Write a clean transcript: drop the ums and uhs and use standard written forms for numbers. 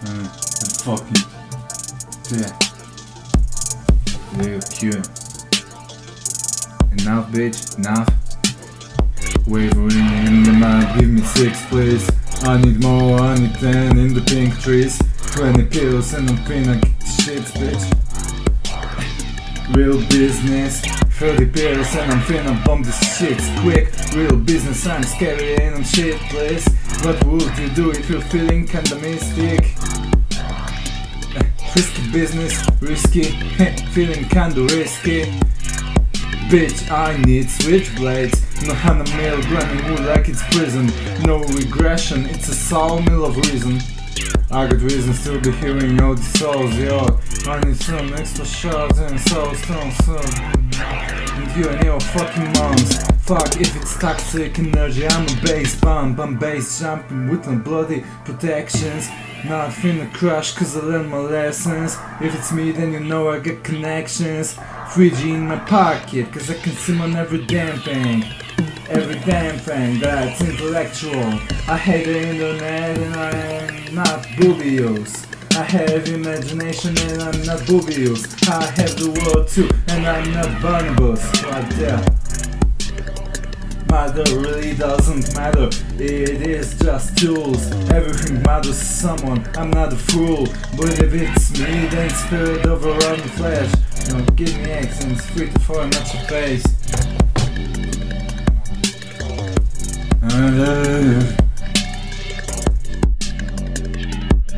And fucking yeah. Real cute. Enough, bitch, enough. Wavering in the night, give me 6 please. I need more, I need 10 in the pink trees. 20 pills and I'm finna get the shit, bitch. Real business, 30 pills and I'm finna bomb the shit quick. Real business, I'm scary and I'm shit, please. What would you do if you're feeling kinda mystic? Risky business, risky, feeling kinda risky. Bitch, I need switchblades. No 100 mil grinding wood like it's prison. No regression, it's a sawmill of reason. I got reasons to be hearing all the souls, yo. I need some extra shots and soul. And you and your fucking moms. Fuck if it's toxic energy, I'm a bass bump. I'm bass jumping with no bloody protections. Not finna crush cause I learned my lessons. If it's me then you know I got connections. 3G in my pocket cause I can sim on every damn thing. Every damn thing that's intellectual. I hate the internet and I am not boobies. I have imagination and I'm not boobies. I have the world too and I'm not Barnabas. Right there. Matter really doesn't matter, it is just tools. Everything matters to someone, I'm not a fool. But if it's me, then spirit overrun the flesh. Don't give me accents, 3 to 4 not your face.